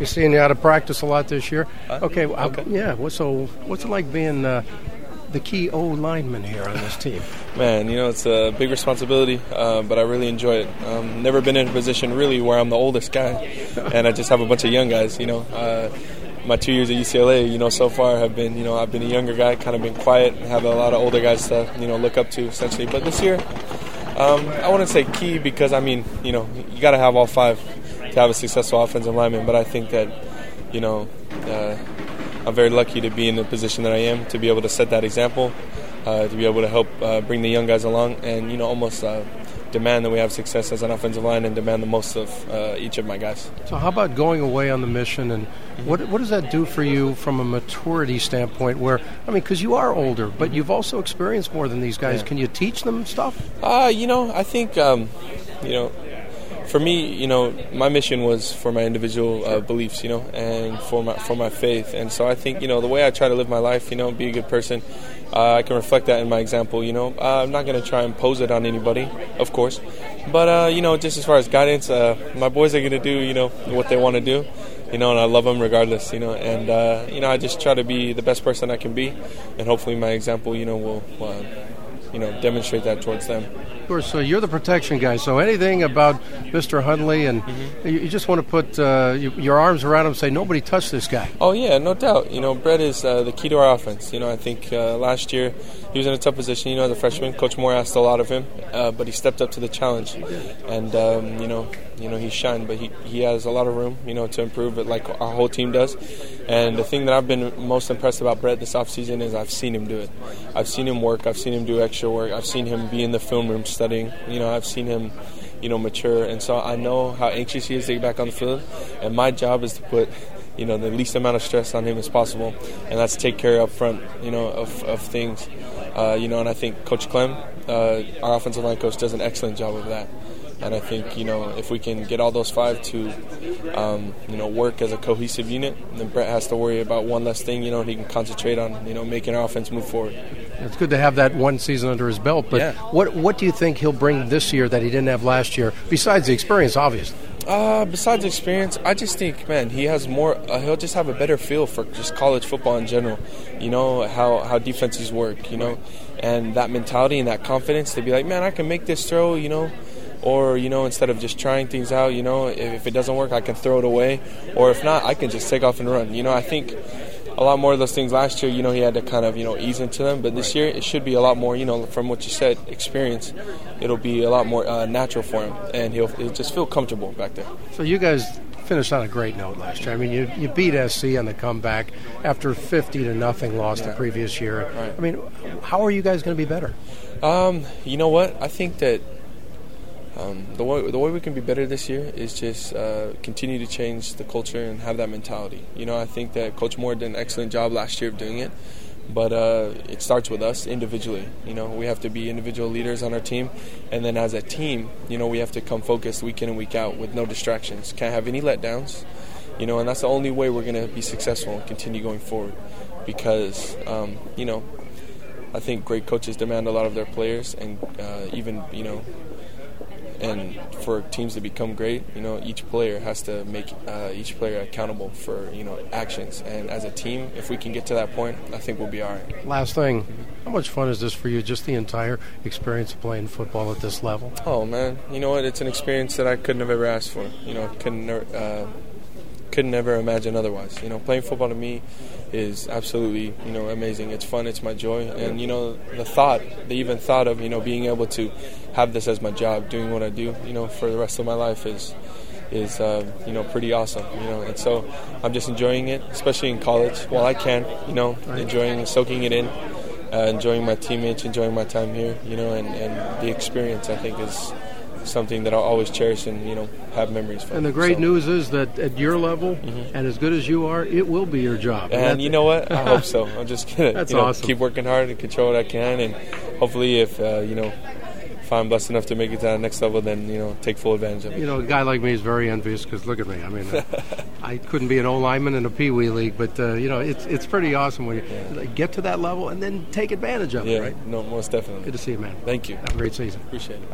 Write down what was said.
You seeing you out of practice a lot this year? Okay. Okay. So what's it like being the key O-lineman here on this team? Man, it's a big responsibility, but I really enjoy it. Never been in a position really where I'm the oldest guy, and I just have a bunch of young guys. My 2 years at UCLA, so far have been, I've been a younger guy, kind of been quiet, and have a lot of older guys to, look up to essentially. But this year, I wouldn't say key because you got to have all five to have a successful offensive lineman. But I think that, I'm very lucky to be in the position that I am, to be able to set that example, to be able to help bring the young guys along, and almost demand that we have success as an offensive line and demand the most of each of my guys. So how about going away on the mission, and what does that do for you from a maturity standpoint where, because you are older, but you've also experienced more than these guys. Yeah. Can you teach them stuff? I think, for me, my mission was for my individual beliefs, and for my faith. And so I think, the way I try to live my life, be a good person, I can reflect that in my example. I'm not going to try and impose it on anybody, of course. But, just as far as guidance, my boys are going to do, what they want to do, and I love them regardless, and, I just try to be the best person I can be. And hopefully my example, will, demonstrate that towards them. Of course, so you're the protection guy. So anything about Mr. Hundley, and you just want to put your arms around him and say, nobody touch this guy. Oh, yeah, no doubt. Brett is the key to our offense. I think last year he was in a tough position. As a freshman, Coach Moore asked a lot of him, but he stepped up to the challenge. And, he shined, but he has a lot of room, to improve it like our whole team does. And the thing that I've been most impressed about Brett this offseason is I've seen him do it. I've seen him work. I've seen him do extra work. I've seen him be in the film room studying. I've seen him, mature. And so I know how anxious he is to get back on the field. And my job is to put, the least amount of stress on him as possible. And that's take care up front, of things. And I think Coach Clem, our offensive line coach, does an excellent job of that. And I think, if we can get all those five to, work as a cohesive unit, then Brett has to worry about one less thing, he can concentrate on, making our offense move forward. It's good to have that one season under his belt, but yeah. What do you think he'll bring this year that he didn't have last year, besides the experience, obviously? Besides experience, I just think, man, he has more, he'll just have a better feel for just college football in general, how defenses work, and that mentality and that confidence to be like, man, I can make this throw, or, instead of just trying things out, if it doesn't work, I can throw it away. Or if not, I can just take off and run. I think a lot more of those things last year, he had to kind of, ease into them. But this year, it should be a lot more, from what you said, experience. It'll be a lot more natural for him. And he'll just feel comfortable back there. So you guys finished on a great note last year. You beat SC on the comeback after 50-0 loss the previous year. Right. How are you guys going to be better? You know what? I think that the way we can be better this year is just continue to change the culture and have that mentality. I think that Coach Moore did an excellent job last year of doing it, but it starts with us individually. We have to be individual leaders on our team, and then as a team, we have to come focused week in and week out with no distractions. Can't have any letdowns, and that's the only way we're going to be successful and continue going forward. Because, I think great coaches demand a lot of their players, and even, and for teams to become great, each player has to make each player accountable for, actions. And as a team, if we can get to that point, I think we'll be all right. Last thing, how much fun is this for you, just the entire experience of playing football at this level? Oh, man. You know what? It's an experience that I couldn't have ever asked for. Couldn't never imagine otherwise. Playing football to me is absolutely, amazing. It's fun. It's my joy. And, the even thought of, being able to have this as my job, doing what I do, for the rest of my life is pretty awesome, And so I'm just enjoying it, especially in college while I can, enjoying and soaking it in, enjoying my teammates, enjoying my time here, and the experience, I think, is something that I'll always cherish and, have memories from. And the great news is that at your level, and as good as you are, it will be your job. And you know what? I hope so. I'm just going to awesome. Keep working hard and control what I can. And hopefully if I'm blessed enough to make it to the next level, then, take full advantage of it. A guy like me is very envious because look at me. I couldn't be an O-lineman in a Pee Wee league, but, it's pretty awesome when you get to that level and then take advantage of it, right? No, most definitely. Good to see you, man. Thank you. Have a great season. Appreciate it.